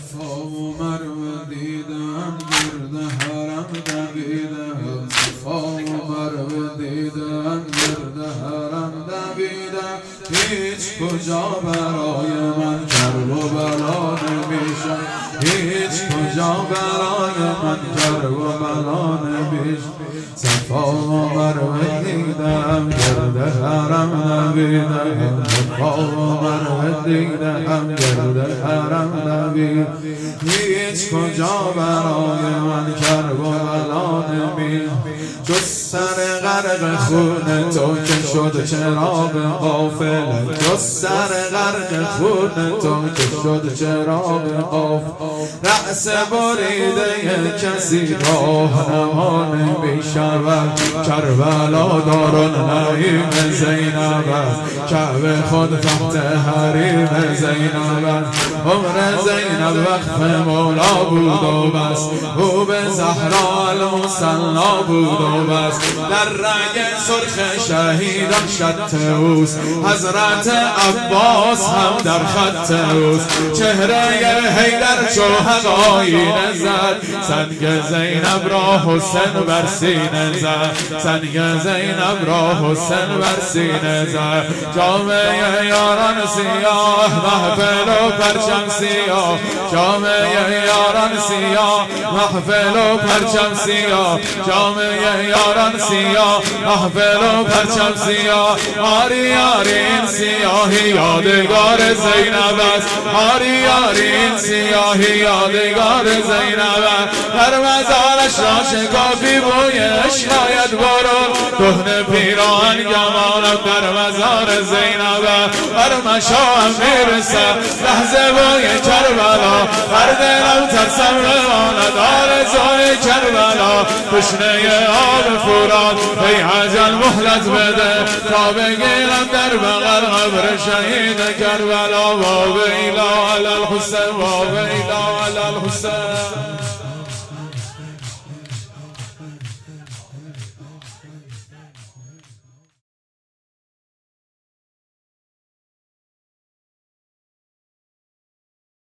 صفا و مروه دیدم گرد حرم دویدم صفا و مروه دیدم گرد حرم دویدم هیچ کجا برای من کرب و بلا نمیشم هیچ کجا برای من کرب و بلا نمیشم صفا و مروه دیدم گرد حرم دویدم صفا و مروه دیدم گرد حرم دویدم هیچ کجا برای من کرب و بلا نمیشم جز سر غرق خون تو که شد چراغ غافل جز سر غرق خون تو که شد چراغ غافل رأس بریده کسی راهنما نمیشود کربلا دارالنعیم زینب است کعبه خود تحت حریم زینب است عمر زینب وقف مولا بود و بس او به زهرا المصلا بود و بس در رنگ سرخ شهیدان شط اوست حضرت عباس هم در خط اوست چهره حیدر چو حقایی نزد سنگ زینب را حسین بر سینه زد سنگ زینب را حسین بر سینه زد جامعه یاران سیاه محفل و پرچم سیاه جامعه یاران سیاه محفل و پرچم سیاه جامعه یاران سیاه محفل و پرچم سیاه آری آری این سیاهی یادگار زینب است آری آری این سیاهی یادگار زینب است در مزارش را شکافی بویش باید برون کهنه پیران گمانم در مزار زینب بر مشام میرسم لحظه بوی کربلا بر دلم ترسم بماند آرزوی کربلا تشنه آب فرات ای عجل مهلت بده تا بگیرم در بغل قبر شهید کربلا و ویلا علی الحسین و ویلا علی الحسین